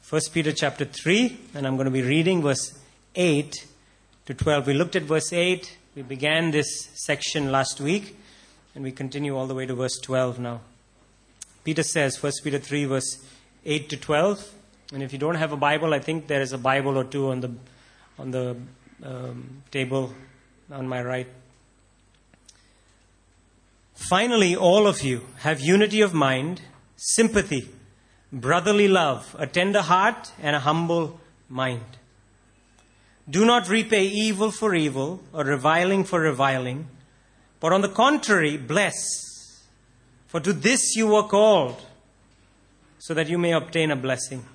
1 Peter chapter 3, and I'm going to be reading verse 8 to 12. We looked at verse 8. We began this section last week, and we continue all the way to verse 12 now. Peter says, 1 Peter 3, verse 8 to 12. And if you don't have a Bible, I think there is a Bible or two on the table on my right. Finally, all of you have unity of mind, sympathy, brotherly love, a tender heart, and a humble mind. Do not repay evil for evil or reviling for reviling, but on the contrary, bless. For to this you were called, so that you may obtain a blessing.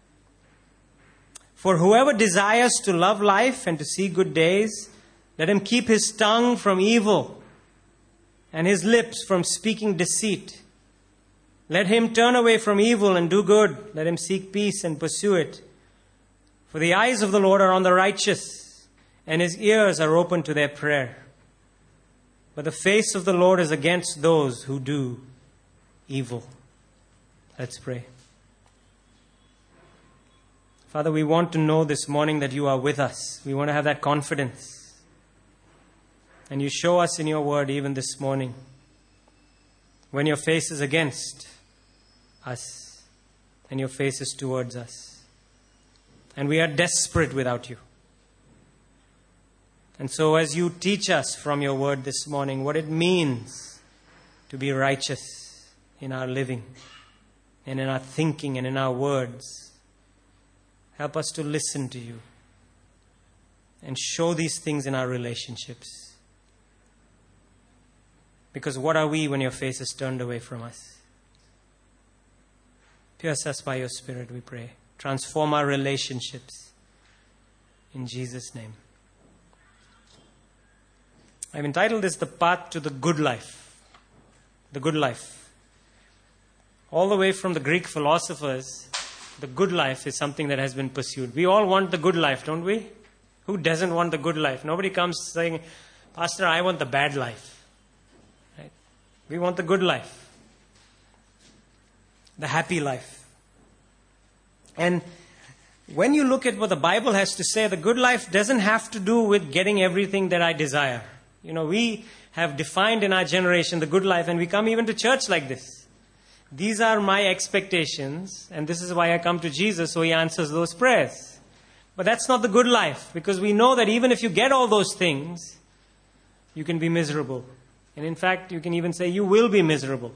For whoever desires to love life and to see good days, let him keep his tongue from evil and his lips from speaking deceit. Let him turn away from evil and do good. Let him seek peace and pursue it. For the eyes of the Lord are on the righteous, and his ears are open to their prayer. But the face of the Lord is against those who do evil. Let's pray. Father, we want to know this morning that you are with us. We want to have that confidence. And you show us in your word even this morning when your face is against us and your face is towards us. And we are desperate without you. And so as you teach us from your word this morning what it means to be righteous in our living and in our thinking and in our words, help us to listen to you and show these things in our relationships. Because what are we when your face is turned away from us? Pierce us by your Spirit, we pray. Transform our relationships. In Jesus' name. I've entitled this The Path to the Good Life. The Good Life. All the way from the Greek philosophers, the good life is something that has been pursued. We all want the good life, don't we? Who doesn't want the good life? Nobody comes saying, Pastor, I want the bad life. Right? We want the good life. The happy life. And when you look at what the Bible has to say, the good life doesn't have to do with getting everything that I desire. You know, we have defined in our generation the good life, and we come even to church like this. These are my expectations, and this is why I come to Jesus, so he answers those prayers. But that's not the good life, because we know that even if you get all those things, you can be miserable. And in fact, you can even say you will be miserable.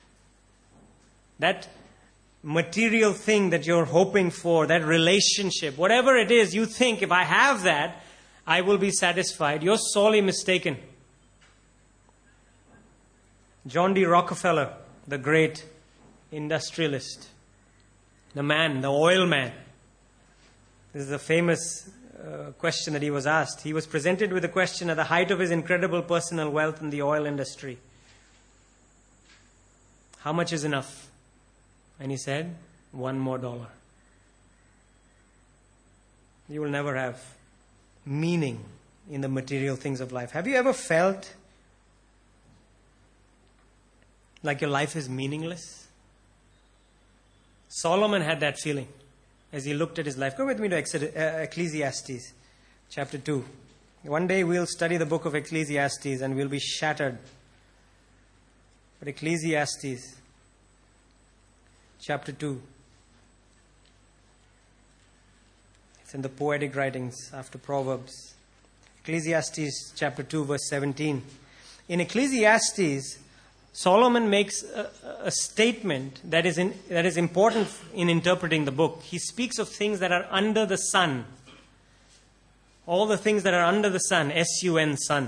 That material thing that you're hoping for, that relationship, whatever it is, you think, if I have that, I will be satisfied. You're sorely mistaken. John D. Rockefeller, the great industrialist, the man, the oil man. This is a famous question that he was asked. He was presented with a question at the height of his incredible personal wealth in the oil industry. How much is enough? And he said, $1 more. You will never have meaning in the material things of life. Have you ever felt like your life is meaningless? Solomon had that feeling as he looked at his life. Go with me to Ecclesiastes chapter 2. One day we'll study the book of Ecclesiastes and we'll be shattered. But Ecclesiastes chapter 2. It's in the poetic writings after Proverbs. Ecclesiastes chapter 2 verse 17. In Ecclesiastes, Solomon makes a statement that is important in interpreting the book. He speaks of things that are under the sun. All the things that are under the sun, S-U-N, sun.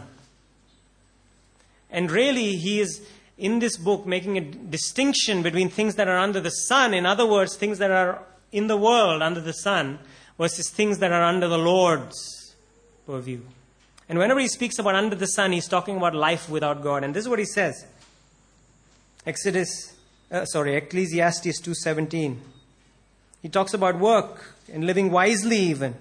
And really, he is, in this book, making a distinction between things that are under the sun. In other words, things that are in the world under the sun versus things that are under the Lord's purview. And whenever he speaks about under the sun, he's talking about life without God. And this is what he says. Ecclesiastes 2:17. He talks about work and living wisely even.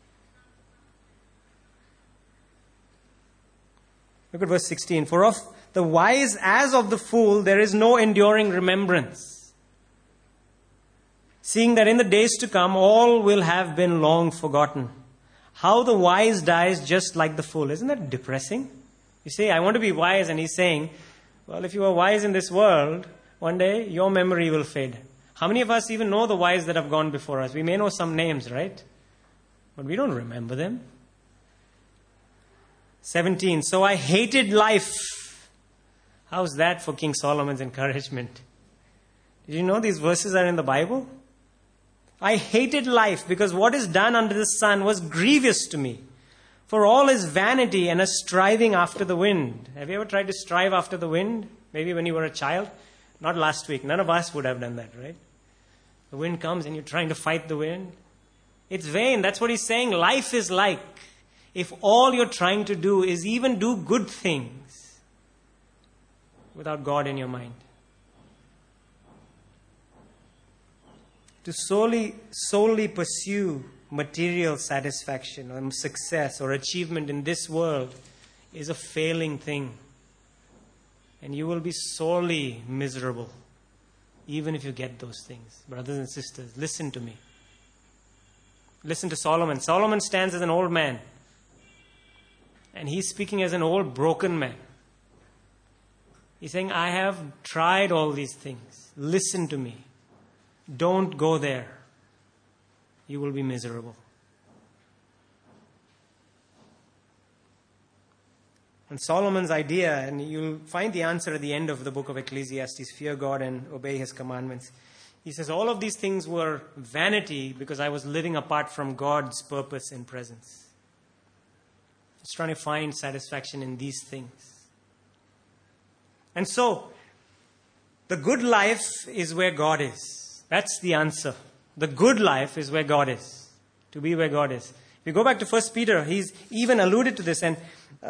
Look at verse 16. For of the wise as of the fool there is no enduring remembrance. seeing that in the days to come all will have been long forgotten. How the wise dies just like the fool. Isn't that depressing? You say, I want to be wise, and he's saying, well, if you are wise in this world, one day your memory will fade. How many of us even know the wise that have gone before us? We may know some names, right? But we don't remember them. 17. So I hated life. How's that for King Solomon's encouragement? Did you know these verses are in the Bible? I hated life because what is done under the sun was grievous to me. For all is vanity and a striving after the wind. Have you ever tried to strive after the wind? Maybe when you were a child? Not last week. None of us would have done that, right? The wind comes and you're trying to fight the wind. It's vain. That's what he's saying. Life is like if all you're trying to do is even do good things without God in your mind. To solely pursue material satisfaction or success or achievement in this world is a failing thing. And you will be sorely miserable even if you get those things. Brothers and sisters, listen to me. Listen to Solomon. Solomon stands as an old man. And he's speaking as an old broken man. He's saying, I have tried all these things. Listen to me. Don't go there. You will be miserable. And Solomon's idea, and you'll find the answer at the end of the book of Ecclesiastes, fear God and obey His commandments. He says, all of these things were vanity because I was living apart from God's purpose and presence. I was trying to find satisfaction in these things. And so, the good life is where God is. That's the answer. The good life is where God is. To be where God is. If you go back to 1 Peter, he's even alluded to this. And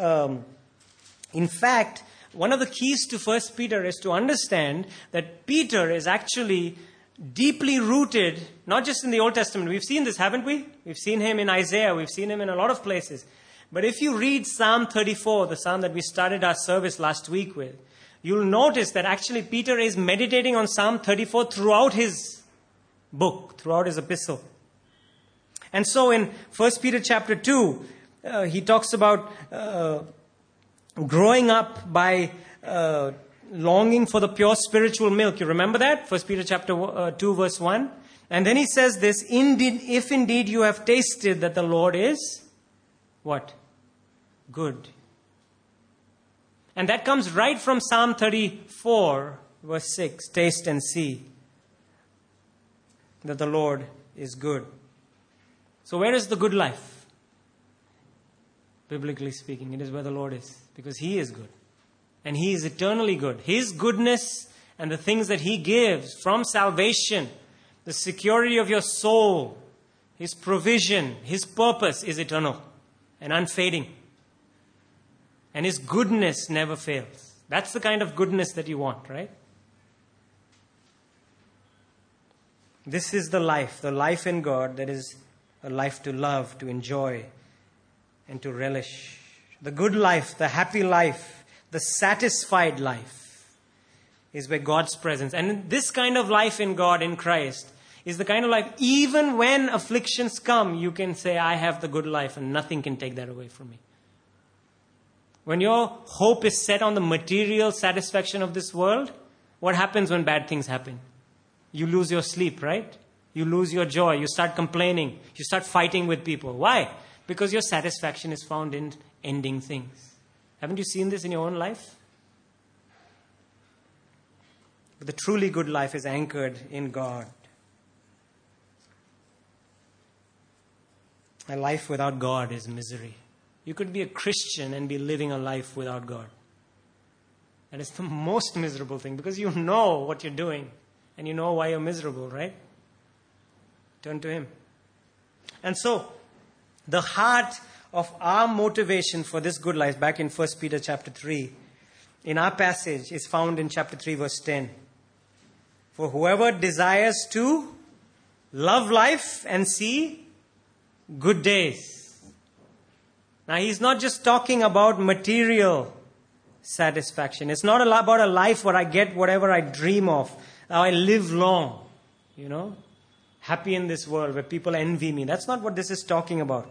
in fact, one of the keys to 1 Peter is to understand that Peter is actually deeply rooted, not just in the Old Testament. We've seen this, haven't we? We've seen him in Isaiah. We've seen him in a lot of places. But if you read Psalm 34, the psalm that we started our service last week with, you'll notice that actually Peter is meditating on Psalm 34 throughout his book, throughout his epistle. And so in 1 Peter chapter 2, he talks about growing up by longing for the pure spiritual milk. You remember that? 1 Peter chapter 2 verse 1. And then he says this, if indeed you have tasted that the Lord is, what? Good. And that comes right from Psalm 34 verse 6. Taste and see that the Lord is good. So where is the good life? Biblically speaking, it is where the Lord is. Because He is good. And He is eternally good. His goodness and the things that He gives from salvation, the security of your soul, His provision, His purpose is eternal and unfading. And His goodness never fails. That's the kind of goodness that you want, right? This is the life in God that is a life to love, to enjoy, and to relish. The good life, the happy life, the satisfied life is where God's presence. And this kind of life in God, in Christ, is the kind of life, even when afflictions come, you can say, I have the good life and nothing can take that away from me. When your hope is set on the material satisfaction of this world, what happens when bad things happen? You lose your sleep, right? You lose your joy. You start complaining. You start fighting with people. Why? Because your satisfaction is found in ending things. Haven't you seen this in your own life? But the truly good life is anchored in God. A life without God is misery. You could be a Christian and be living a life without God. That is the most miserable thing because you know what you're doing and you know why you're miserable, right? Turn to Him. And so, the heart of our motivation for this good life, back in 1 Peter chapter 3, in our passage is found in chapter 3 verse 10. For whoever desires to love life and see good days. Now he's not just talking about material satisfaction. It's not about a life where I get whatever I dream of. I live long, happy in this world where people envy me. That's not what this is talking about.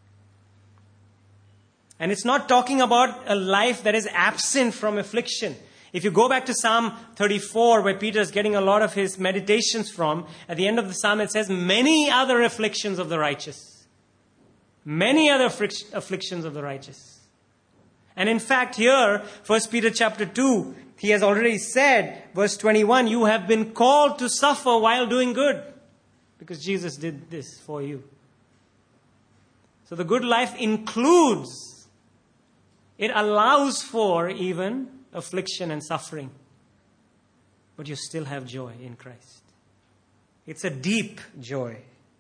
And it's not talking about a life that is absent from affliction. If you go back to Psalm 34, where Peter is getting a lot of his meditations from, at the end of the psalm it says, many other afflictions of the righteous. Many other afflictions of the righteous. And in fact here, 1 Peter chapter 2, he has already said, verse 21, you have been called to suffer while doing good. Because Jesus did this for you. So the good life includes, it allows for even affliction and suffering. But you still have joy in Christ. It's a deep joy.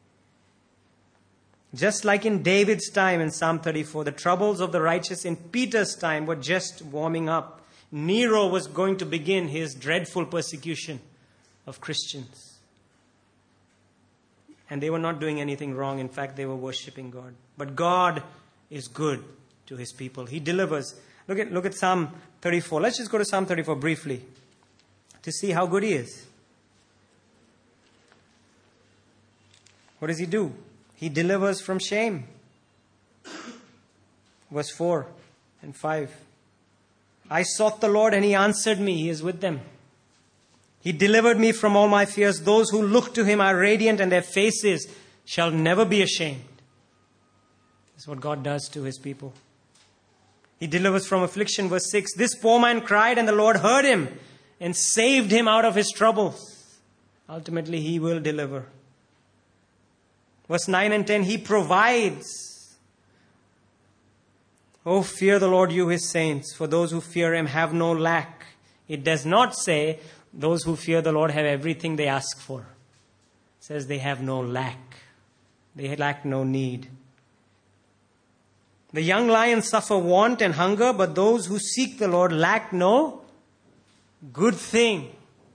Just like in David's time in Psalm 34, the troubles of the righteous in Peter's time were just warming up. Nero was going to begin his dreadful persecution of Christians. And they were not doing anything wrong. In fact, they were worshipping God. But God is good to his people. He delivers. Look at Psalm 34. Let's just go to Psalm 34 briefly to see how good he is. What does he do? He delivers from shame. Verse 4 and 5. I sought the Lord and he answered me. He is with them. He delivered me from all my fears. Those who look to him are radiant and their faces shall never be ashamed. That's what God does to his people. He delivers from affliction. Verse 6. This poor man cried and the Lord heard him and saved him out of his troubles. Ultimately, he will deliver. Verse 9 and 10, he provides. Oh, fear the Lord, you his saints, for those who fear him have no lack. It does not say those who fear the Lord have everything they ask for. It says they have no lack. They lack no need. The young lions suffer want and hunger, but those who seek the Lord lack no good thing.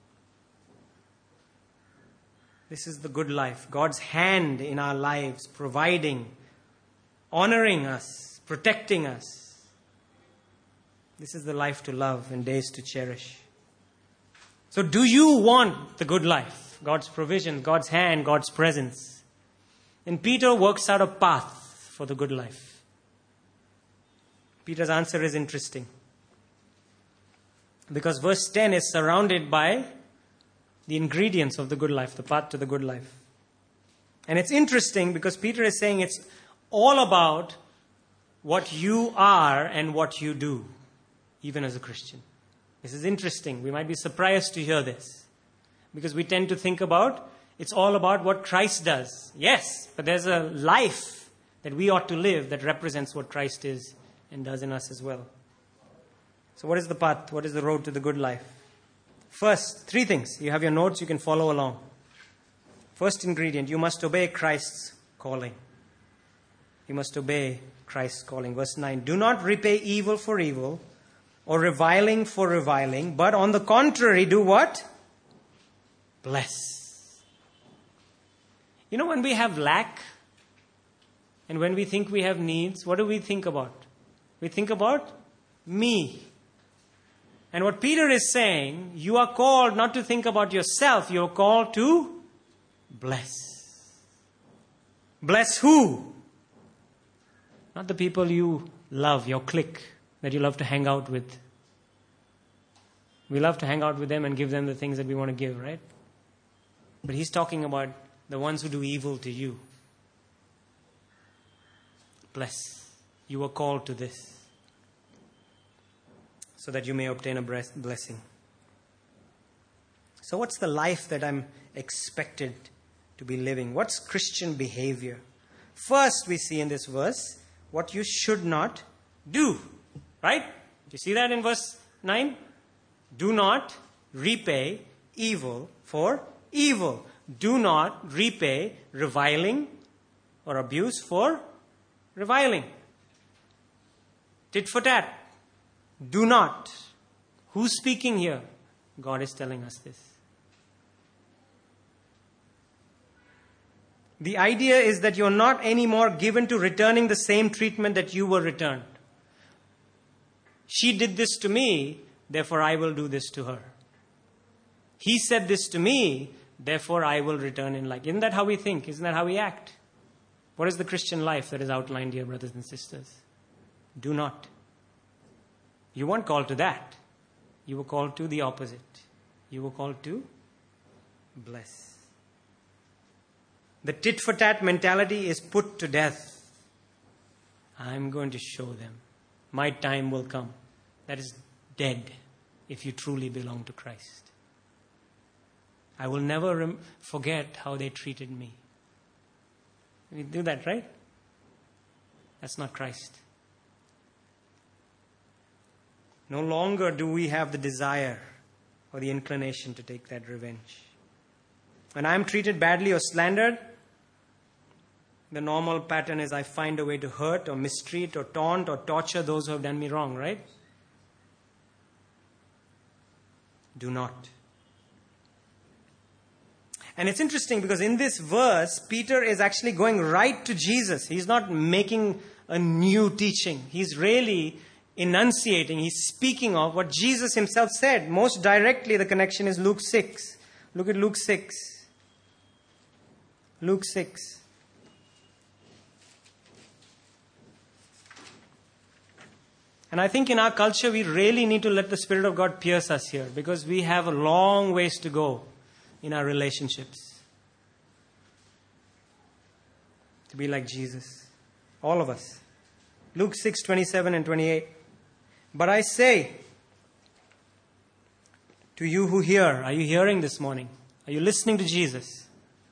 This is the good life. God's hand in our lives, providing, honoring us, protecting us. This is the life to love and days to cherish. So do you want the good life? God's provision, God's hand, God's presence. And Peter works out a path for the good life. Peter's answer is interesting. Because verse 10 is surrounded by the ingredients of the good life, the path to the good life. And it's interesting because Peter is saying it's all about what you are and what you do, even as a Christian. This is interesting. We might be surprised to hear this because we tend to think about it's all about what Christ does. Yes, but there's a life that we ought to live that represents what Christ is and does in us as well. So what is the path? What is the road to the good life? First, three things. You have your notes, you can follow along. First ingredient, you must obey Christ's calling. You must obey Christ's calling. Verse 9, do not repay evil for evil or reviling for reviling, but on the contrary, do what? Bless. You know, when we have lack and when we think we have needs, what do we think about? We think about me. And what Peter is saying, you are called not to think about yourself, you are called to bless. Bless who? Not the people you love, your clique, that you love to hang out with. We love to hang out with them and give them the things that we want to give, right? But he's talking about the ones who do evil to you. Bless. You are called to this, so that you may obtain a blessing. So what's the life that I'm expected to be living? What's Christian behavior? First, we see in this verse what you should not do. Right? Do you see that in verse 9? Do not repay evil for evil. Do not repay reviling or abuse for reviling. Tit for tat. Do not. Who's speaking here? God is telling us this. The idea is that you're not anymore given to returning the same treatment that you were returned. She did this to me, therefore I will do this to her. He said this to me, therefore I will return in like. Isn't that how we think? Isn't that how we act? What is the Christian life that is outlined here, brothers and sisters? Do not. You weren't called to that. You were called to the opposite. You were called to bless. The tit-for-tat mentality is put to death. I'm going to show them. My time will come. That is dead if you truly belong to Christ. I will never forget how they treated me. We do that, right? That's not Christ. No longer do we have the desire or the inclination to take that revenge. When I'm treated badly or slandered, the normal pattern is I find a way to hurt or mistreat or taunt or torture those who have done me wrong, right? Do not. And it's interesting because in this verse, Peter is actually going right to Jesus. He's not making a new teaching. He's really enunciating. He's speaking of what Jesus himself said. Most directly, the connection is Luke 6. Look at Luke 6. Luke 6. And I think in our culture, we really need to let the Spirit of God pierce us here, because we have a long ways to go in our relationships to be like Jesus. All of us. Luke 6, 27 and 28. But I say to you who hear, are you hearing this morning? Are you listening to Jesus?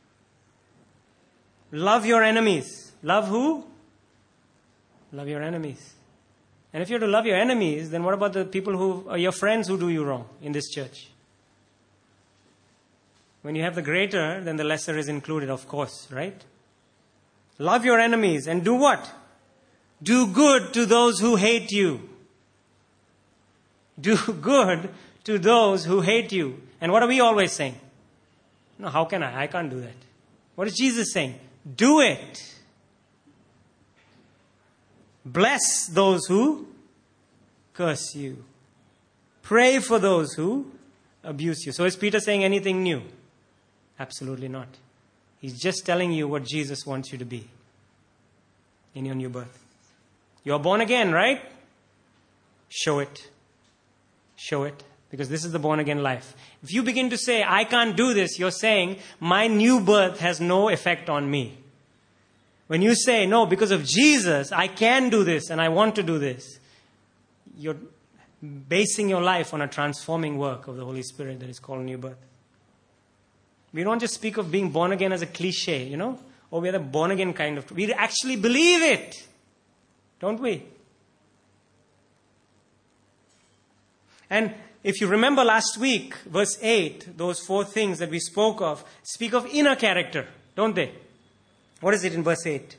Love your enemies. Love who? Love your enemies. And if you're to love your enemies, then what about the people who are your friends who do you wrong in this church? When you have the greater, then the lesser is included, of course, right? Love your enemies and do what? Do good to those who hate you. Do good to those who hate you. And what are we always saying? No, how can I? I can't do that. What is Jesus saying? Do it. Bless those who curse you. Pray for those who abuse you. So is Peter saying anything new? Absolutely not. He's just telling you what Jesus wants you to be in your new birth. You're born again, right? Show it. Show it. Because this is the born again life. If you begin to say, I can't do this, you're saying, my new birth has no effect on me. When you say, no, because of Jesus, I can do this and I want to do this, you're basing your life on a transforming work of the Holy Spirit that is called new birth. We don't just speak of being born again as a cliche, or we're the born again kind of. We actually believe it, don't we? And if you remember last week, verse 8, those 4 things that we spoke of, speak of inner character, don't they? What is it in verse 8?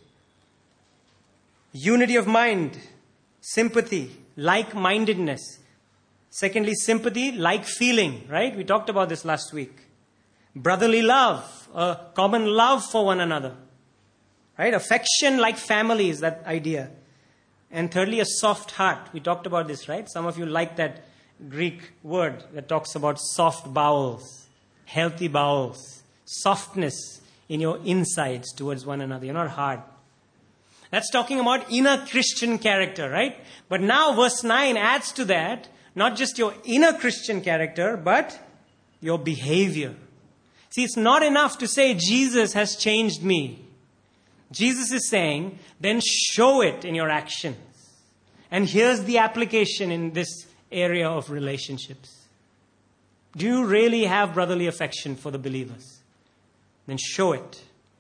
Unity of mind, sympathy, like-mindedness. Secondly, sympathy, like feeling, right? We talked about this last week. Brotherly love, a common love for one another. Right? Affection like family is that idea. And thirdly, a soft heart. We talked about this, right? Some of you like that Greek word that talks about soft bowels, healthy bowels, softness in your insides towards one another. You're not hard. That's talking about inner Christian character, right? But now verse 9 adds to that, not just your inner Christian character, but your behavior. See, it's not enough to say Jesus has changed me. Jesus is saying, then show it in your actions. And here's the application in this area of relationships. Do you really have brotherly affection for the believers? Then show it.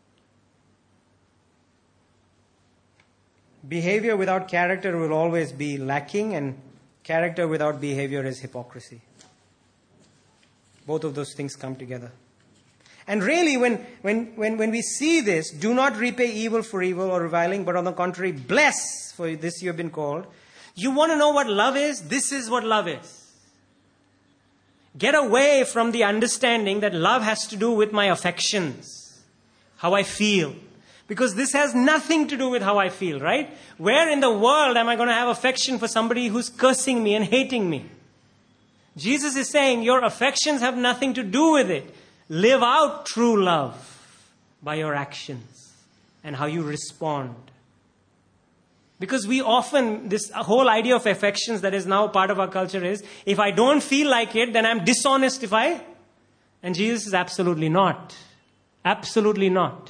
Behavior without character will always be lacking, and character without behavior is hypocrisy. Both of those things come together. And really, when we see this, do not repay evil for evil or reviling, but on the contrary, bless, for this you have been called. You want to know what love is? This is what love is. Get away from the understanding that love has to do with my affections, how I feel. Because this has nothing to do with how I feel, right? Where in the world am I going to have affection for somebody who's cursing me and hating me? Jesus is saying your affections have nothing to do with it. live out true love by your actions and how you respond. Because we often, this whole idea of affections that is now part of our culture is, if I don't feel like it, then I'm dishonest and Jesus is absolutely not. Absolutely not.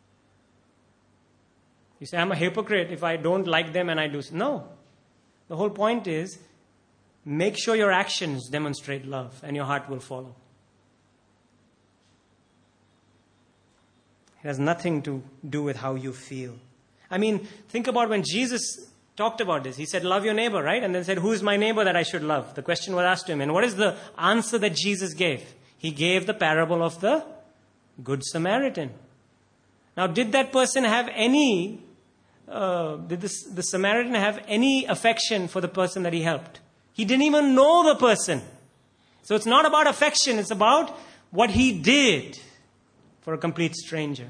You say, I'm a hypocrite if I don't like them and I do. No. The whole point is, make sure your actions demonstrate love and your heart will follow. It has nothing to do with how you feel. I mean, think about when Jesus talked about this. He said, love your neighbor, right? And then said, who is my neighbor that I should love? The question was asked to him. And what is the answer that Jesus gave? He gave the parable of the Good Samaritan. Now, did that person have any, did the Samaritan have any affection for the person that he helped? He didn't even know the person. So it's not about affection, it's about what he did for a complete stranger.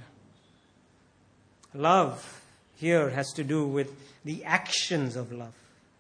Love here has to do with the actions of love.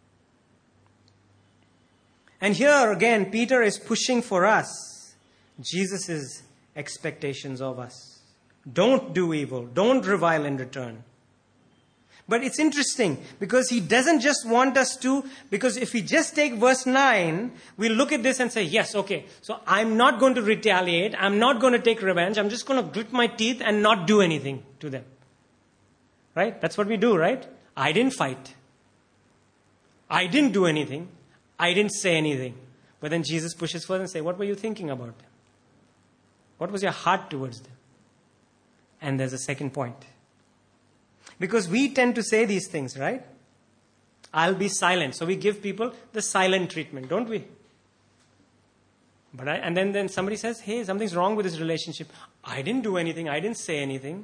And here again, Peter is pushing for us Jesus' expectations of us. Don't do evil. Don't revile in return. But it's interesting because he doesn't just want us to, because if we just take verse 9, we look at this and say, yes, okay, so I'm not going to retaliate. I'm not going to take revenge. I'm just going to grit my teeth and not do anything to them. Right? That's what we do, right? I didn't fight. I didn't do anything. I didn't say anything. But then Jesus pushes further and says, what were you thinking about them? What was your heart towards them? And there's a second point. Because we tend to say these things, right? I'll be silent. So we give people the silent treatment, don't we? And then somebody says, hey, something's wrong with this relationship. I didn't do anything. I didn't say anything.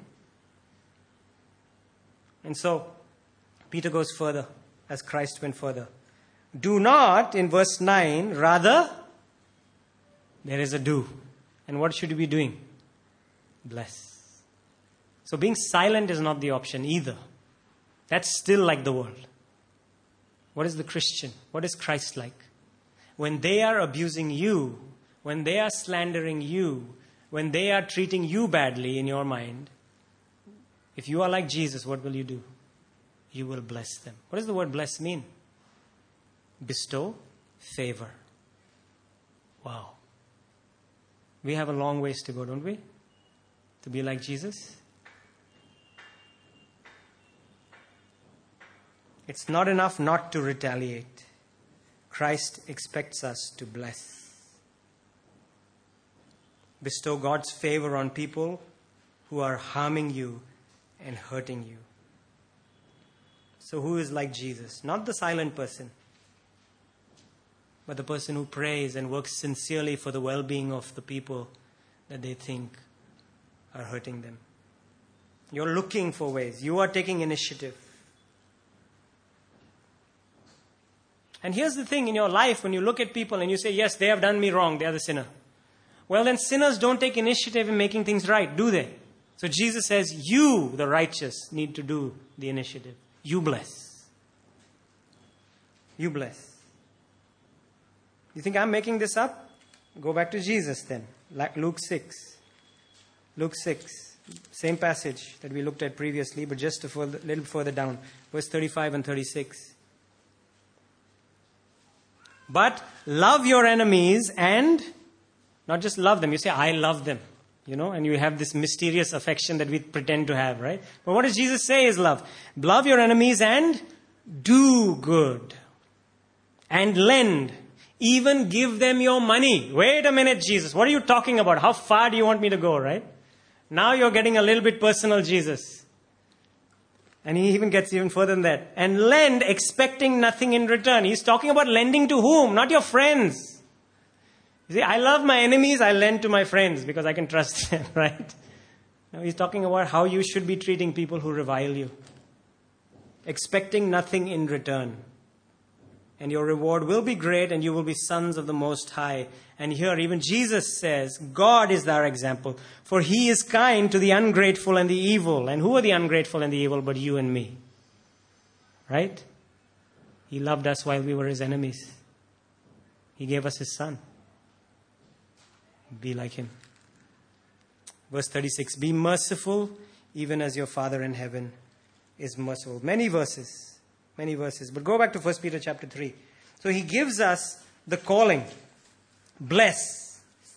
And so Peter goes further, as Christ went further. Do not, in verse 9, rather, there is a do. And what should you be doing? Bless. So being silent is not the option either. That's still like the world. What is the Christian? What is Christ like? When they are abusing you, when they are slandering you, when they are treating you badly in your mind, if you are like Jesus, what will you do? You will bless them. What does the word bless mean? Bestow favor. Wow. We have a long ways to go, don't we? To be like Jesus. It's not enough not to retaliate. Christ expects us to bless. Bestow God's favor on people who are harming you and hurting you. So who is like Jesus? Not the silent person, but the person who prays and works sincerely for the well-being of the people that they think are hurting them. You're looking for ways. You are taking initiative. And here's the thing in your life, when you look at people and you say, yes, they have done me wrong, they are the sinner. Well, then sinners don't take initiative in making things right, do they? So Jesus says, you, the righteous, need to do the initiative. You bless. You bless. You think I'm making this up? Go back to Jesus then. Like Luke 6. Luke 6. Same passage that we looked at previously, but just a little further down. Verse 35 and 36. But love your enemies and not just love them. You say, I love them. And you have this mysterious affection that we pretend to have, right? But what does Jesus say is love? Love your enemies and do good. And lend. Even give them your money. Wait a minute, Jesus. What are you talking about? How far do you want me to go, right? Now you're getting a little bit personal, Jesus. And he even gets even further than that. And lend, expecting nothing in return. He's talking about lending to whom? Not your friends. You see, I love my enemies, I lend to my friends because I can trust them, right? Now he's talking about how you should be treating people who revile you. Expecting nothing in return. And your reward will be great and you will be sons of the Most High. And here even Jesus says, God is our example. For he is kind to the ungrateful and the evil. And who are the ungrateful and the evil but you and me? Right? He loved us while we were his enemies. He gave us his son. Be like him. Verse 36, be merciful even as your Father in heaven is merciful. Many verses. But go back to 1 Peter chapter 3. So he gives us the calling. Bless.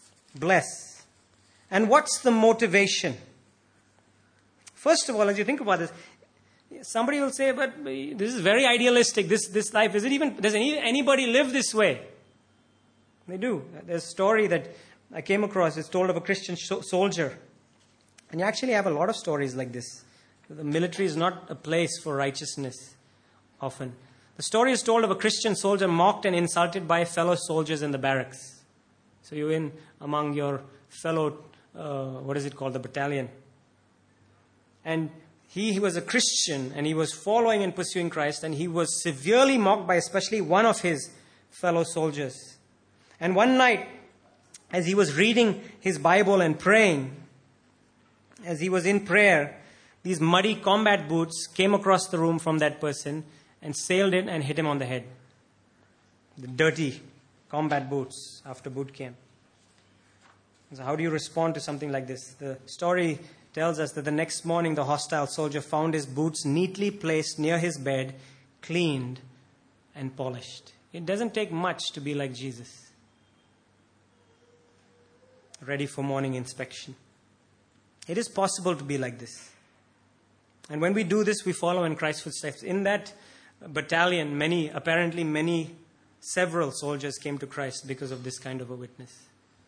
And what's the motivation? First of all, as you think about this, somebody will say, but this is very idealistic, this life. Does anybody live this way? They do. There's a story that I came across. It's told of a Christian soldier. And you actually have a lot of stories like this. The military is not a place for righteousness often. The story is told of a Christian soldier mocked and insulted by fellow soldiers in the barracks. So you're in among your fellow, the battalion. And he was a Christian and he was following and pursuing Christ, and he was severely mocked by especially one of his fellow soldiers. And one night, as he was reading his Bible and praying, as he was in prayer, these muddy combat boots came across the room from that person and sailed in and hit him on the head. The dirty combat boots after boot camp. So how do you respond to something like this? The story tells us that the next morning the hostile soldier found his boots neatly placed near his bed, cleaned and polished. It doesn't take much to be like Jesus. Ready for morning inspection. It is possible to be like this. And when we do this, we follow in Christ's footsteps. In that battalion, several soldiers came to Christ because of this kind of a witness.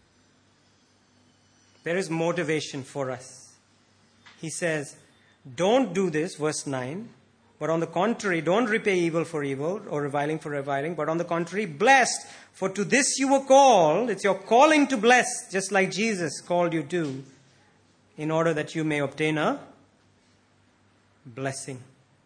There is motivation for us. He says, don't do this, verse 9, but on the contrary, don't repay evil for evil or reviling for reviling, but on the contrary, blessed, for to this you were called. It's your calling to bless, just like Jesus called you to, in order that you may obtain a blessing.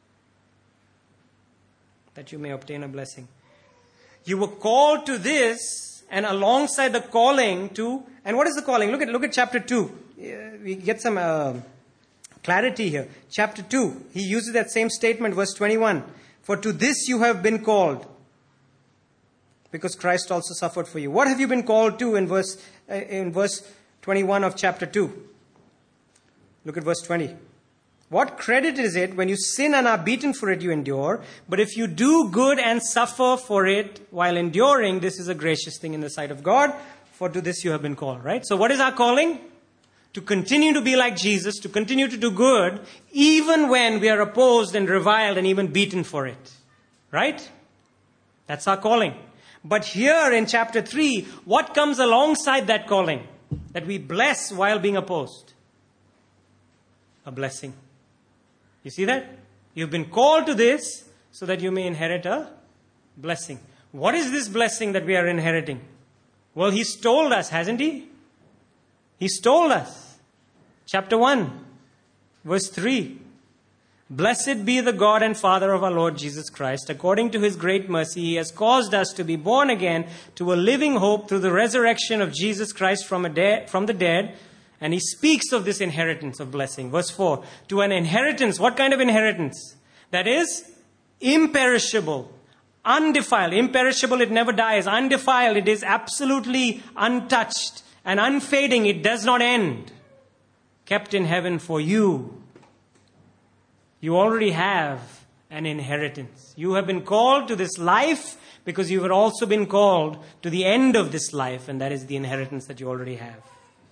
That you may obtain a blessing. You were called to this, and alongside the calling to, and what is the calling? Look at chapter 2. We get some clarity here. Chapter 2, he uses that same statement, verse 21. For to this you have been called, because Christ also suffered for you. What have you been called to in verse 21 of chapter 2? Look at verse 20. What credit is it when you sin and are beaten for it, you endure? But if you do good and suffer for it while enduring, this is a gracious thing in the sight of God. For to this you have been called, right? So what is our calling? To continue to be like Jesus, to continue to do good, even when we are opposed and reviled and even beaten for it. Right? That's our calling. But here in chapter 3, what comes alongside that calling? That we bless while being opposed. A blessing. You see that? You've been called to this so that you may inherit a blessing. What is this blessing that we are inheriting? Well, He's told us, hasn't He? He's told us. Chapter 1, verse 3. Blessed be the God and Father of our Lord Jesus Christ. According to His great mercy, He has caused us to be born again to a living hope through the resurrection of Jesus Christ from the dead. And he speaks of this inheritance of blessing. Verse 4, to an inheritance. What kind of inheritance? That is imperishable, undefiled. Imperishable, it never dies. Undefiled, it is absolutely untouched. And unfading, it does not end. Kept in heaven for you. You already have an inheritance. You have been called to this life because you have also been called to the end of this life. And that is the inheritance that you already have.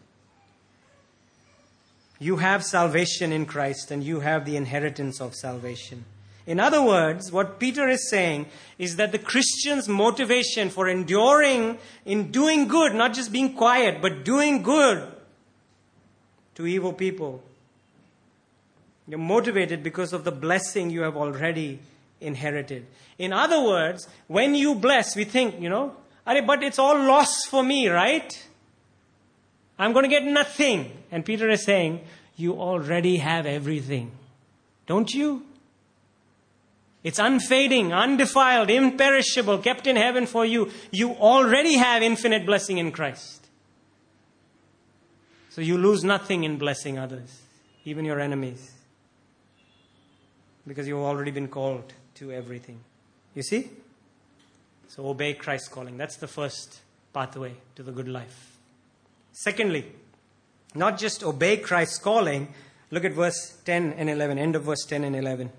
You have salvation in Christ and you have the inheritance of salvation. In other words, what Peter is saying is that the Christian's motivation for enduring in doing good, not just being quiet, but doing good to evil people. You're motivated because of the blessing you have already inherited. In other words, when you bless, we think, but it's all loss for me, right? I'm going to get nothing. And Peter is saying, you already have everything. Don't you? It's unfading, undefiled, imperishable, kept in heaven for you. You already have infinite blessing in Christ. So you lose nothing in blessing others, even your enemies. Because you've already been called to everything. You see? So obey Christ's calling. That's the first pathway to the good life. Secondly, not just obey Christ's calling. Look at verse 10 and 11, end of verse 10 and 11.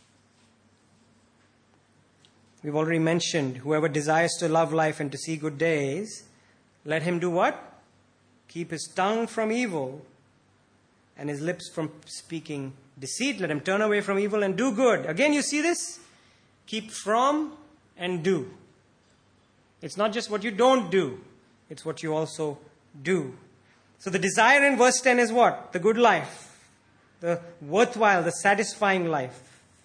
We've already mentioned, whoever desires to love life and to see good days, let him do what? Keep his tongue from evil and his lips from speaking deceit. Let him turn away from evil and do good. Again, you see this? Keep from and do. It's not just what you don't do. It's what you also do. So the desire in verse 10 is what? The good life. The worthwhile, the satisfying life.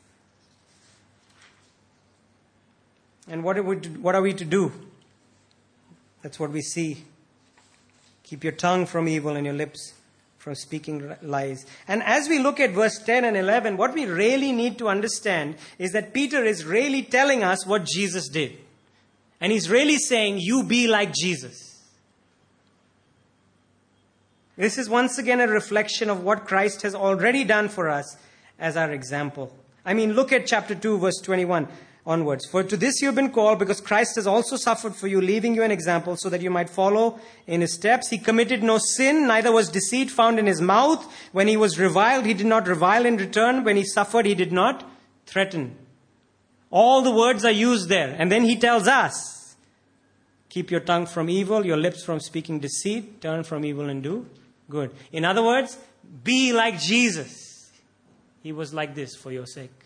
And what are we to do? That's what we see. Keep your tongue from evil and your lips from speaking lies. And as we look at verse 10 and 11, what we really need to understand is that Peter is really telling us what Jesus did. And he's really saying, you be like Jesus. This is once again a reflection of what Christ has already done for us as our example. I mean, look at chapter 2, verse 21 onwards. For to this you have been called, because Christ has also suffered for you, leaving you an example, so that you might follow in his steps. He committed no sin, neither was deceit found in his mouth. When he was reviled, he did not revile in return. When he suffered, he did not threaten. All the words are used there. And then he tells us, keep your tongue from evil, your lips from speaking deceit, turn from evil and do good. In other words, be like Jesus. He was like this for your sake.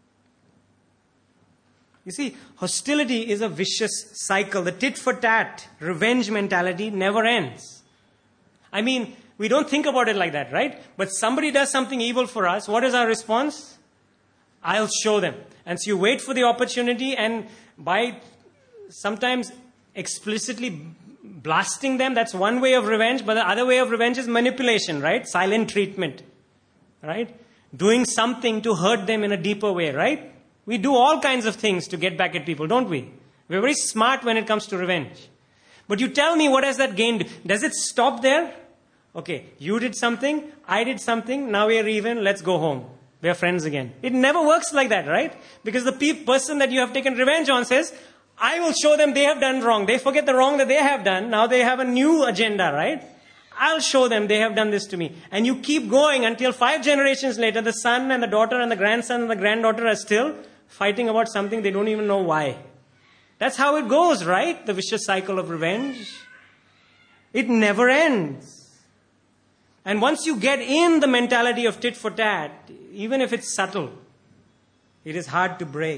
You see, hostility is a vicious cycle. The tit for tat, revenge mentality never ends. I mean, we don't think about it like that, right? But somebody does something evil for us. What is our response? I'll show them. And so you wait for the opportunity, and by sometimes explicitly blasting them, that's one way of revenge. But the other way of revenge is manipulation, right? Silent treatment, right? Doing something to hurt them in a deeper way, right? We do all kinds of things to get back at people, don't we? We're very smart when it comes to revenge. But you tell me, what has that gained? Does it stop there? Okay, you did something, I did something, now we are even, let's go home. We are friends again. It never works like that, right? Because the person that you have taken revenge on says, I will show them they have done wrong. They forget the wrong that they have done. Now they have a new agenda, right? I'll show them they have done this to me. And you keep going until 5 generations later, the son and the daughter and the grandson and the granddaughter are still fighting about something they don't even know why. That's how it goes, right? The vicious cycle of revenge. It never ends. And once you get in the mentality of tit for tat, even if it's subtle, it is hard to break.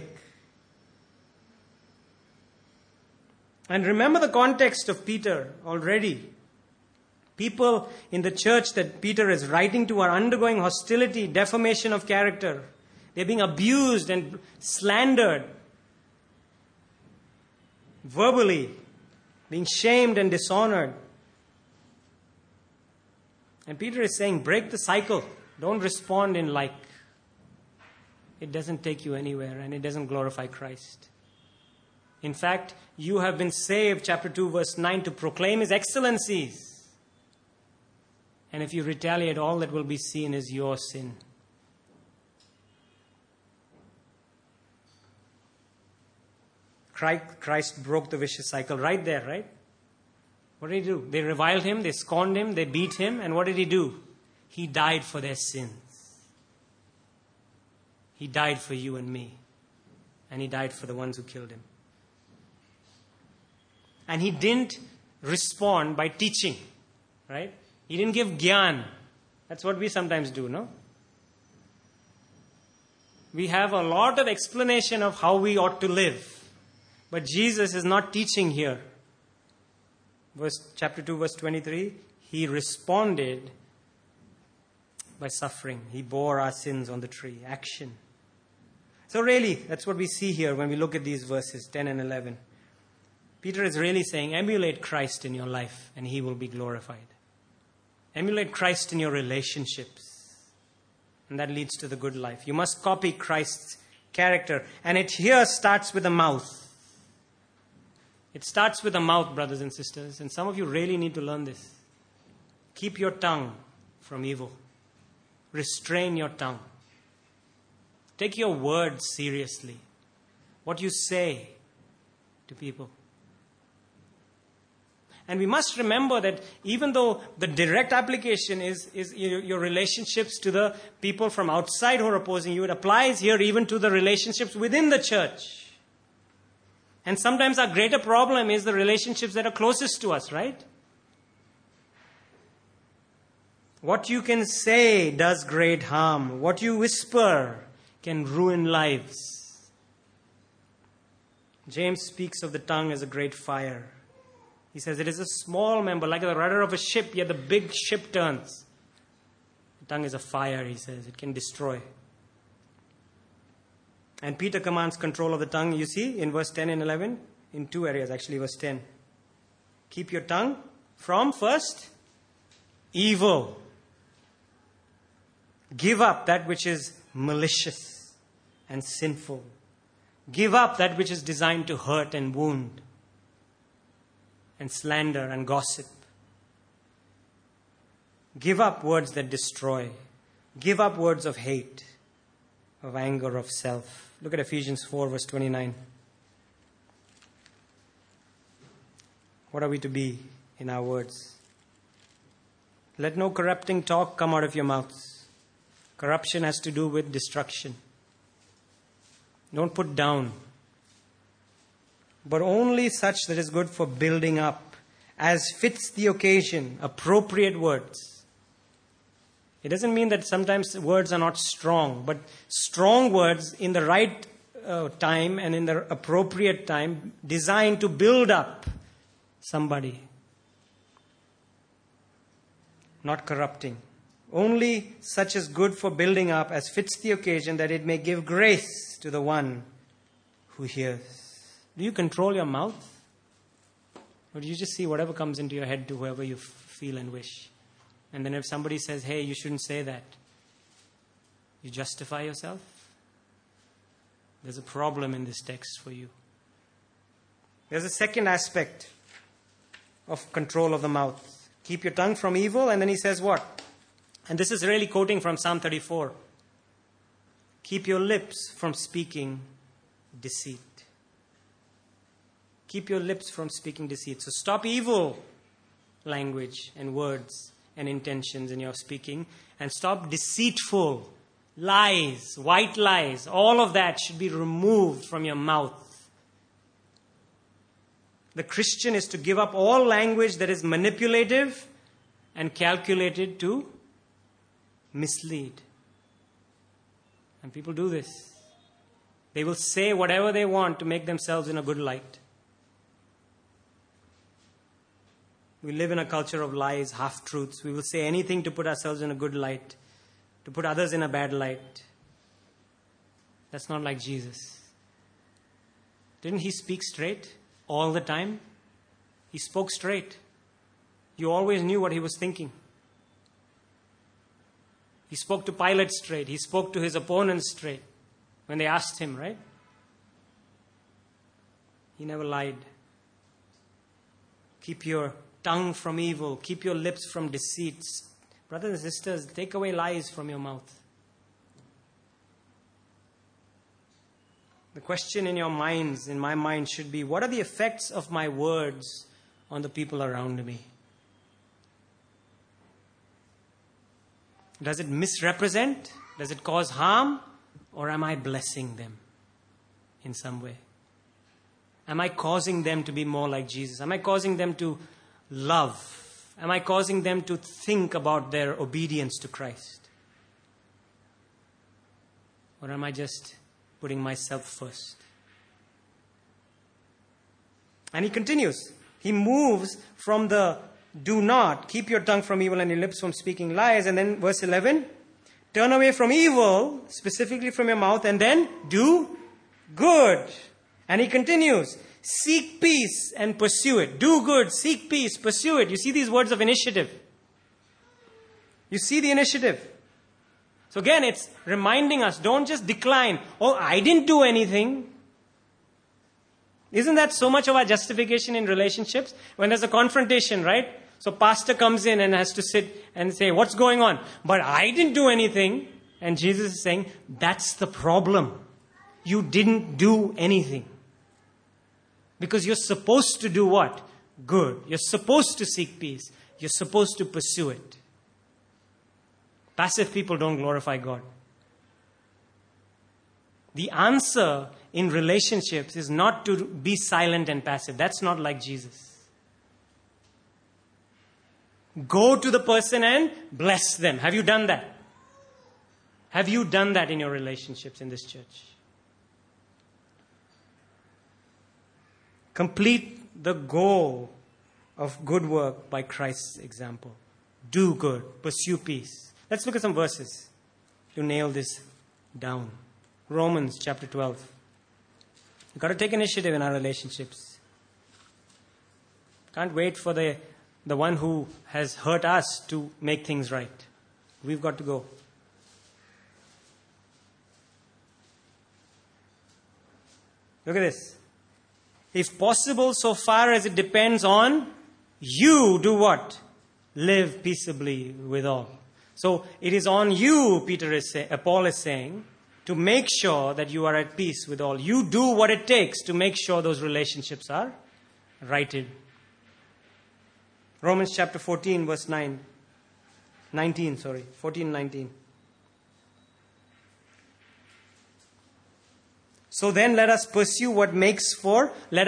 And remember the context of Peter already. People in the church that Peter is writing to are undergoing hostility, defamation of character. They're being abused and slandered verbally, being shamed and dishonored. And Peter is saying, break the cycle. Don't respond in like. It doesn't take you anywhere, and it doesn't glorify Christ. In fact, you have been saved, chapter 2, verse 9, to proclaim his excellencies. And if you retaliate, all that will be seen is your sin. Christ broke the vicious cycle right there, right? What did he do? They reviled him, they scorned him, they beat him, and what did he do? He died for their sins. He died for you and me. And he died for the ones who killed him. And he didn't respond by teaching, right? He didn't give gyan. That's what we sometimes do, no? We have a lot of explanation of how we ought to live. But Jesus is not teaching here. Chapter 2, verse 23, he responded by suffering. He bore our sins on the tree. Action. So really, that's what we see here when we look at these verses 10 and 11. Peter is really saying, emulate Christ in your life and he will be glorified. Emulate Christ in your relationships. And that leads to the good life. You must copy Christ's character. And it here starts with the mouth. It starts with the mouth, brothers and sisters. And some of you really need to learn this. Keep your tongue from evil. Restrain your tongue. Take your words seriously. What you say to people. And we must remember that even though the direct application is your relationships to the people from outside who are opposing you, it applies here even to the relationships within the church. And sometimes our greater problem is the relationships that are closest to us, right? What you can say does great harm. What you whisper can ruin lives. James speaks of the tongue as a great fire. He says it is a small member, like the rudder of a ship, yet the big ship turns. The tongue is a fire, he says. It can destroy. And Peter commands control of the tongue, you see, in verse 10 and 11. In two areas, actually, verse 10. Keep your tongue from, first, evil. Give up that which is malicious and sinful. Give up that which is designed to hurt and wound, and slander and gossip. Give up words that destroy. Give up words of hate, of anger, of self. Look at Ephesians 4, verse 29. What are we to be in our words? Let no corrupting talk come out of your mouths. Corruption has to do with destruction. Don't put down, but only such that is good for building up, as fits the occasion, appropriate words. It doesn't mean that sometimes words are not strong, but strong words in the right time and in the appropriate time, designed to build up somebody. Not corrupting. Only such is good for building up, as fits the occasion, that it may give grace to the one who hears. Do you control your mouth? Or do you just see whatever comes into your head to whoever you feel and wish? And then if somebody says, hey, you shouldn't say that, you justify yourself? There's a problem in this text for you. There's a second aspect of control of the mouth. Keep your tongue from evil. And then he says what? And this is really quoting from Psalm 34. Keep your lips from speaking deceit. Keep your lips from speaking deceit. So stop evil language and words and intentions in your speaking, and stop deceitful lies, white lies. All of that should be removed from your mouth. The Christian is to give up all language that is manipulative and calculated to mislead. And people do this. They will say whatever they want to make themselves in a good light. We live in a culture of lies, half-truths. We will say anything to put ourselves in a good light, to put others in a bad light. That's not like Jesus. Didn't he speak straight all the time? He spoke straight. You always knew what he was thinking. He spoke to Pilate straight. He spoke to his opponents straight when they asked him, right? He never lied. Keep your tongue from evil. Keep your lips from deceits. Brothers and sisters, take away lies from your mouth. The question in your minds, in my mind, should be, what are the effects of my words on the people around me? Does it misrepresent? Does it cause harm? Or am I blessing them in some way? Am I causing them to be more like Jesus? Am I causing them to love? Am I causing them to think about their obedience to Christ? Or am I just putting myself first? And he continues. He moves from the do not, keep your tongue from evil and your lips from speaking lies. And then verse 11, turn away from evil, specifically from your mouth, and then do good. And he continues, seek peace and pursue it. Do good, seek peace, pursue it. You see these words of initiative. You see the initiative. So again, it's reminding us, don't just decline. Oh, I didn't do anything. Isn't that so much of our justification in relationships? When there's a confrontation, right? So pastor comes in and has to sit and say, what's going on? But I didn't do anything. And Jesus is saying, that's the problem. You didn't do anything. Because you're supposed to do what? good. You're supposed to seek peace. You're supposed to pursue it. Passive people don't glorify God. The answer in relationships is not to be silent and passive. That's not like Jesus. Go to the person and bless them. Have you done that? Have you done that in your relationships in this church? Complete the goal of good work by Christ's example. Do good. Pursue peace. Let's look at some verses to nail this down. Romans chapter 12. We've got to take initiative in our relationships. Can't wait for the one who has hurt us to make things right. We've got to go. Look at this. If possible, so far as it depends on you, do what? Live peaceably with all. So it is on you, Paul is saying, to make sure that you are at peace with all. You do what it takes to make sure those relationships are righted. Romans chapter 14, verse 19. 14:19. So then let us pursue what makes for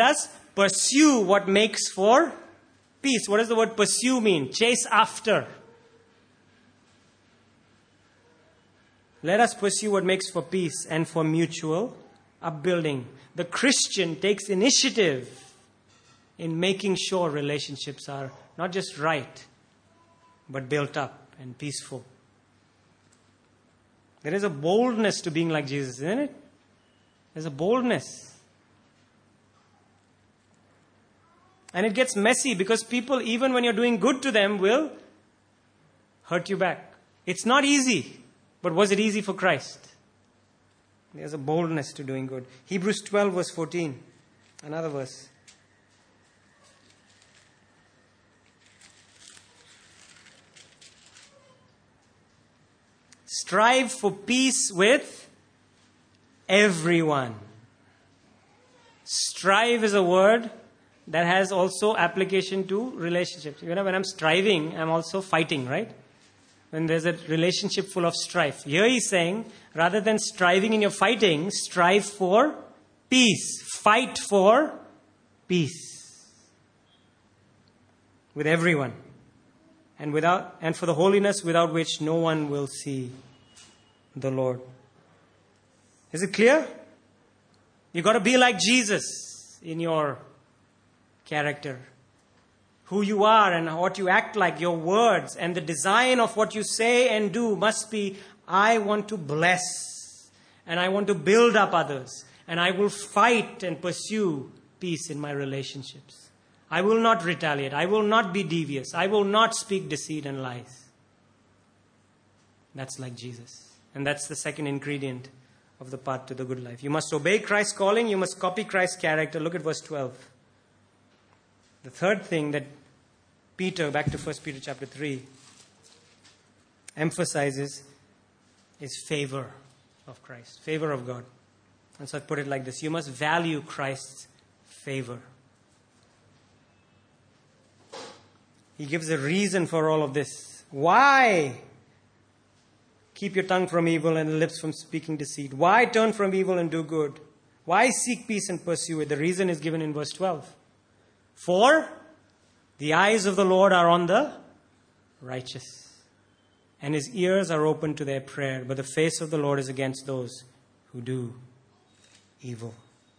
peace. What does the word pursue mean? Chase after. Let us pursue what makes for peace and for mutual upbuilding. The Christian takes initiative in making sure relationships are not just right, but built up and peaceful. There is a boldness to being like Jesus, isn't it? There's a boldness. And it gets messy because people, even when you're doing good to them, will hurt you back. It's not easy. But was it easy for Christ? There's a boldness to doing good. Hebrews 12 verse 14. Another verse. Strive for peace with everyone. Strive is a word that has also application to relationships. You know, when I'm striving, I'm also fighting, right? When there's a relationship full of strife. Here he's saying, rather than striving in your fighting, strive for peace. Fight for peace. With everyone. And for the holiness without which no one will see the Lord. Is it clear? You've got to be like Jesus in your character. Who you are and what you act like, your words, and the design of what you say and do must be, I want to bless, and I want to build up others, and I will fight and pursue peace in my relationships. I will not retaliate. I will not be devious. I will not speak deceit and lies. That's like Jesus. And that's the second ingredient of the path to the good life. You must obey Christ's calling. You must copy Christ's character. Look at verse 12. The third thing that Peter, back to 1 Peter chapter 3, emphasizes is favor of Christ, favor of God. And so I put it like this. You must value Christ's favor. He gives a reason for all of this. Why keep your tongue from evil and lips from speaking deceit? Why turn from evil and do good? Why seek peace and pursue it? The reason is given in verse 12. For the eyes of the Lord are on the righteous, and his ears are open to their prayer, but the face of the Lord is against those who do evil.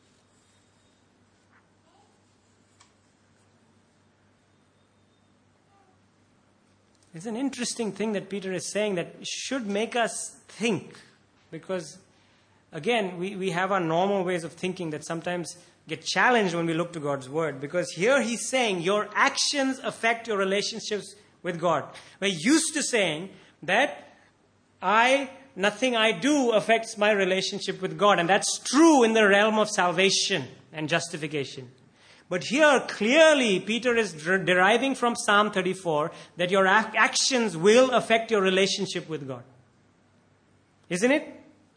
It's an interesting thing that Peter is saying that should make us think, because again, we have our normal ways of thinking that sometimes get challenged when we look to God's word. Because here he's saying your actions affect your relationships with God. We're used to saying that nothing I do affects my relationship with God. And that's true in the realm of salvation and justification. But here clearly Peter is deriving from Psalm 34 that your actions will affect your relationship with God. Isn't it?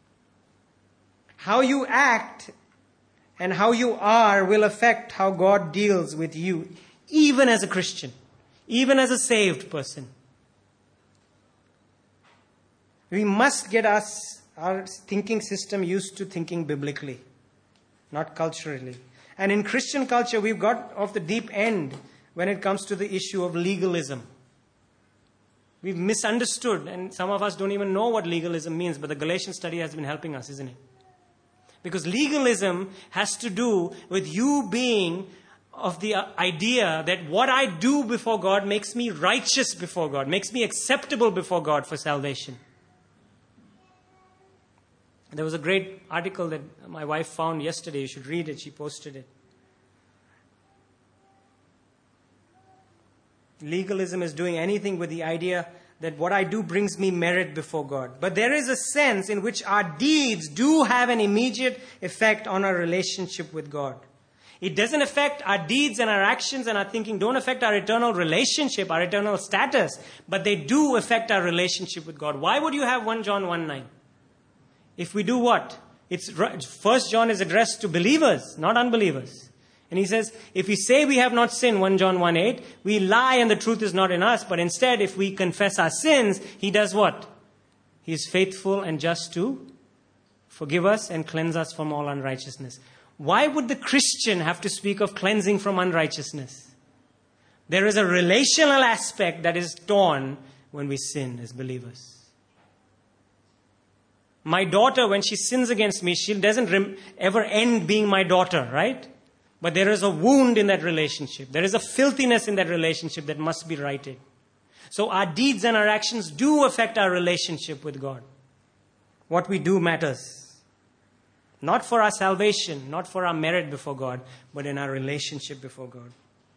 How you act and how you are will affect how God deals with you. even as a Christian, even as a saved person. We must get our thinking system used to thinking biblically, not culturally. And in Christian culture, we've got off the deep end when it comes to the issue of legalism. We've misunderstood, and some of us don't even know what legalism means, but the Galatian study has been helping us, isn't it? Because legalism has to do with you being of the idea that what I do before God makes me righteous before God, makes me acceptable before God for salvation. There was a great article that my wife found yesterday. You should read it. She posted it. Legalism is doing anything with the idea that what I do brings me merit before God. But there is a sense in which our deeds do have an immediate effect on our relationship with God. It doesn't affect our deeds and our actions and our thinking, don't affect our eternal relationship, our eternal status, but they do affect our relationship with God. Why would you have 1 John 1:9? If we do what? 1 John is addressed to believers, not unbelievers. And he says, if we say we have not sinned, 1 John 1:8, we lie and the truth is not in us. But instead, if we confess our sins, he does what? He is faithful and just to forgive us and cleanse us from all unrighteousness. Why would the Christian have to speak of cleansing from unrighteousness? There is a relational aspect that is torn when we sin as believers. My daughter, when she sins against me, she doesn't ever end being my daughter, right? But there is a wound in that relationship. There is a filthiness in that relationship that must be righted. So our deeds and our actions do affect our relationship with God. What we do matters. Not for our salvation, not for our merit before God, but in our relationship before God.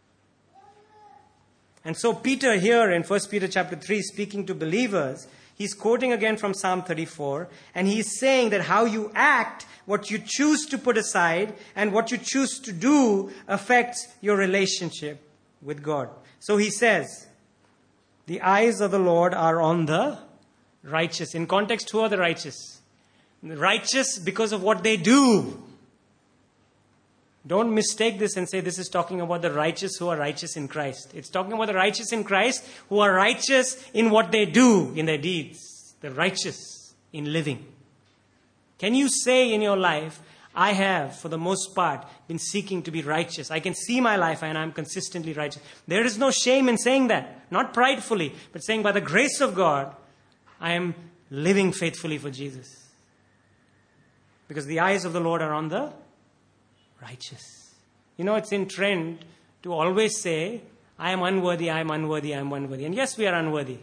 And so Peter here in 1 Peter chapter 3, speaking to believers, he's quoting again from Psalm 34, and he's saying that how you act, what you choose to put aside, and what you choose to do affects your relationship with God. So he says, the eyes of the Lord are on the righteous. In context, who are the righteous? The righteous because of what they do. Don't mistake this and say this is talking about the righteous who are righteous in Christ. It's talking about the righteous in Christ who are righteous in what they do, in their deeds. The righteous in living. Can you say in your life, I have, for the most part, been seeking to be righteous. I can see my life and I'm consistently righteous. There is no shame in saying that. Not pridefully, but saying by the grace of God, I am living faithfully for Jesus. Because the eyes of the Lord are on the righteous. You know, it's in trend to always say, I am unworthy, I am unworthy, I am unworthy. And yes, we are unworthy.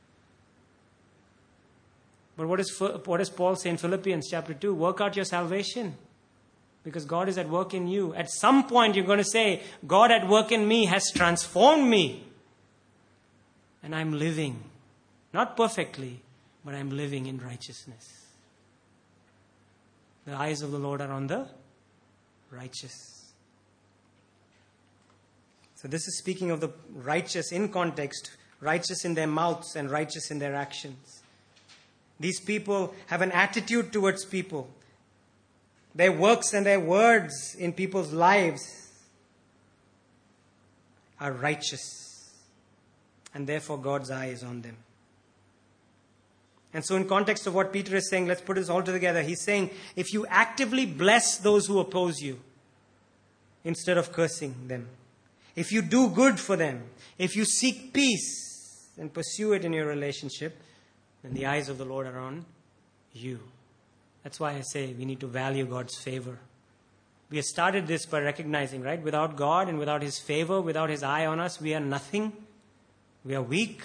But what does Paul say in Philippians chapter 2? Work out your salvation. Because God is at work in you. At some point you're going to say, God at work in me has transformed me. And I'm living. Not perfectly, but I'm living in righteousness. The eyes of the Lord are on the righteous. So this is speaking of the righteous in context, righteous in their mouths and righteous in their actions. These people have an attitude towards people. Their works and their words in people's lives are righteous. And therefore God's eye is on them. And so in context of what Peter is saying, let's put this all together. He's saying, if you actively bless those who oppose you, instead of cursing them, if you do good for them, if you seek peace and pursue it in your relationship, then the eyes of the Lord are on you. That's why I say we need to value God's favor. We have started this by recognizing, right? Without God and without His favor, without His eye on us, we are nothing. We are weak.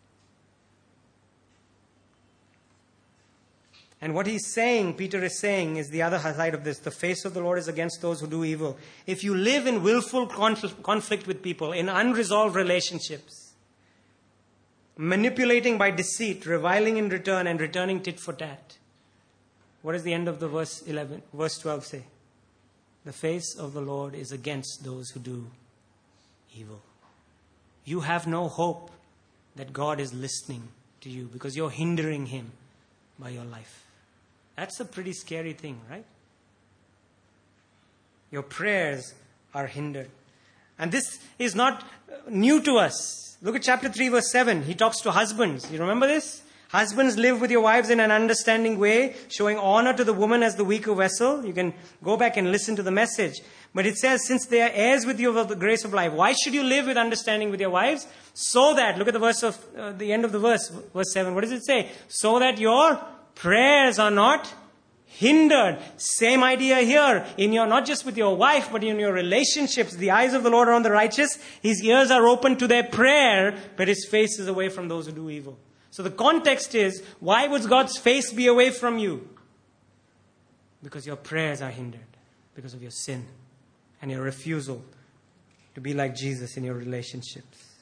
And what he's saying, Peter is saying, is the other side of this. The face of the Lord is against those who do evil. If you live in willful conflict with people, in unresolved relationships, manipulating by deceit, reviling in return, and returning tit for tat, what does the end of the verse 12 say? The face of the Lord is against those who do evil. You have no hope that God is listening to you because you're hindering Him by your life. That's a pretty scary thing, right? Your prayers are hindered. And this is not new to us. Look at chapter 3, verse 7. He talks to husbands. You remember this? Husbands, live with your wives in an understanding way, showing honor to the woman as the weaker vessel. You can go back and listen to the message. But it says, since they are heirs with you of the grace of life, why should you live with understanding with your wives? So that, look at the verse of the end of the verse, verse 7. What does it say? So that your prayers are not hindered. Same idea here. In your, not just with your wife, but in your relationships. The eyes of the Lord are on the righteous. His ears are open to their prayer, but His face is away from those who do evil. So the context is, why would God's face be away from you? Because your prayers are hindered. Because of your sin. And your refusal to be like Jesus in your relationships.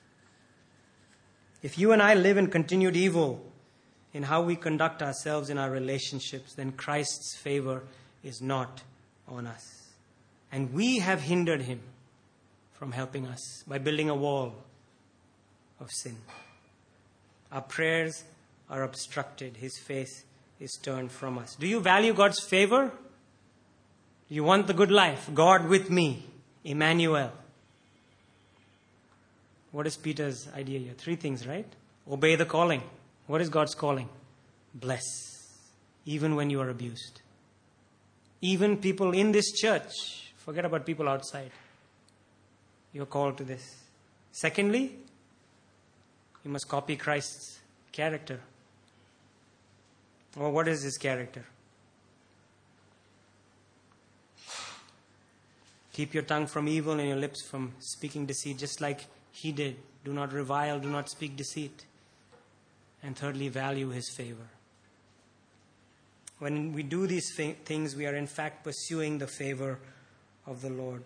If you and I live in continued evil in how we conduct ourselves in our relationships, then Christ's favor is not on us. And we have hindered Him from helping us by building a wall of sin. Our prayers are obstructed. His face is turned from us. Do you value God's favor? Do you want the good life? God with me. Emmanuel. What is Peter's idea here? 3 things, right? Obey the calling. What is God's calling? Bless. Even when you are abused. Even people in this church. Forget about people outside. You're called to this. Secondly, you must copy Christ's character. Well, what is His character? Keep your tongue from evil and your lips from speaking deceit, just like He did. Do not revile, do not speak deceit. And thirdly, value His favor. When we do these things, we are in fact pursuing the favor of the Lord.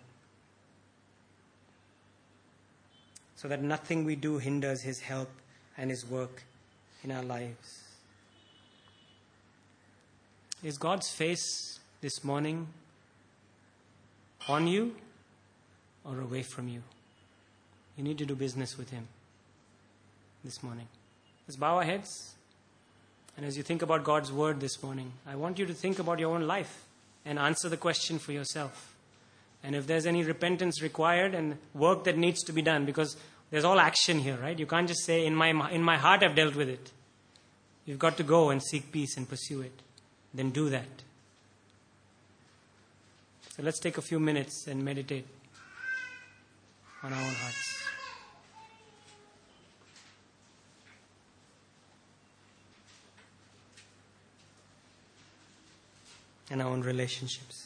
So that nothing we do hinders His help and His work in our lives. Is God's face this morning on you or away from you? You need to do business with Him this morning. Let's bow our heads. And as you think about God's word this morning, I want you to think about your own life and answer the question for yourself. And if there's any repentance required and work that needs to be done, because there's all action here, right? You can't just say, in my heart I've dealt with it. You've got to go and seek peace and pursue it. Then do that. So let's take a few minutes and meditate on our own hearts. And our own relationships.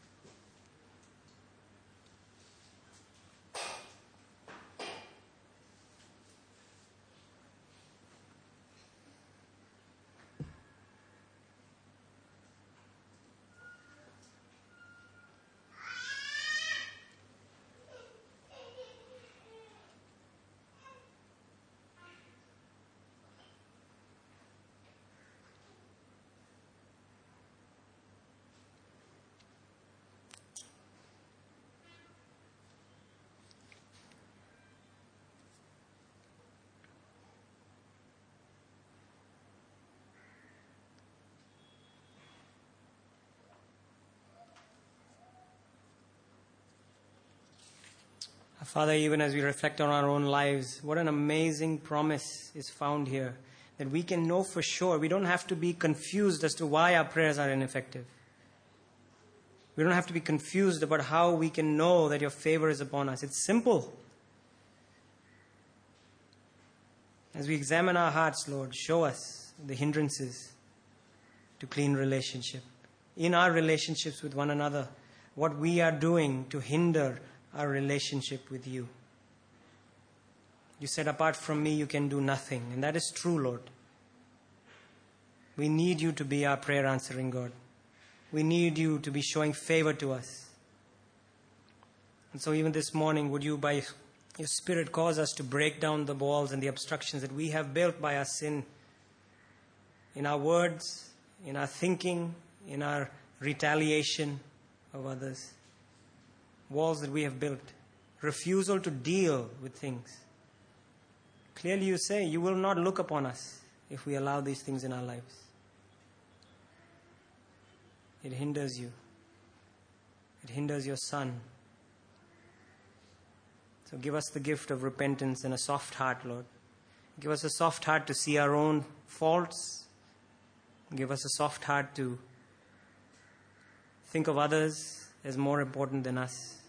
Father, even as we reflect on our own lives, what an amazing promise is found here. That we can know for sure. We don't have to be confused as to why our prayers are ineffective. We don't have to be confused about how we can know that your favor is upon us. It's simple. As we examine our hearts, Lord, show us the hindrances to clean relationship. In our relationships with one another, what we are doing to hinder our relationship with you. You said, apart from me, you can do nothing. And that is true, Lord. We need you to be our prayer answering God. We need you to be showing favor to us. And so even this morning, would you, by your Spirit, cause us to break down the walls and the obstructions that we have built by our sin in our words, in our thinking, in our retaliation of others. Walls that we have built. Refusal to deal with things. Clearly you say, you will not look upon us if we allow these things in our lives. It hinders you. It hinders your Son. So give us the gift of repentance and a soft heart, Lord. Give us a soft heart to see our own faults. Give us a soft heart to think of others as more important than us.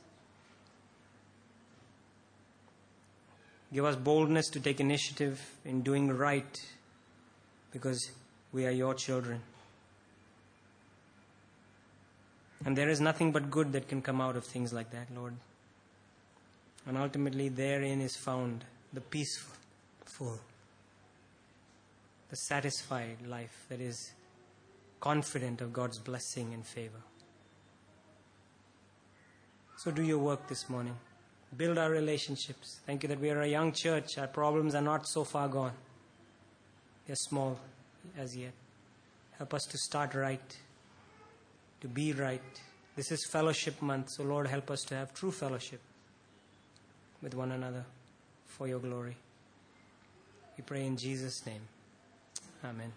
Give us boldness to take initiative in doing right because we are your children. And there is nothing but good that can come out of things like that, Lord. And ultimately therein is found the peaceful, the satisfied life that is confident of God's blessing and favor. So do your work this morning. Build our relationships. Thank you that we are a young church. Our problems are not so far gone. They are small as yet. Help us to start right, to be right. This is fellowship month, so Lord, help us to have true fellowship with one another for your glory. We pray in Jesus' name. Amen.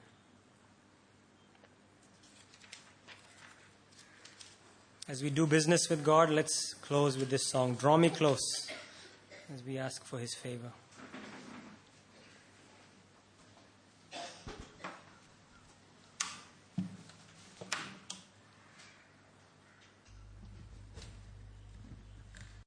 As we do business with God, let's close with this song, Draw Me Close, as we ask for His favor.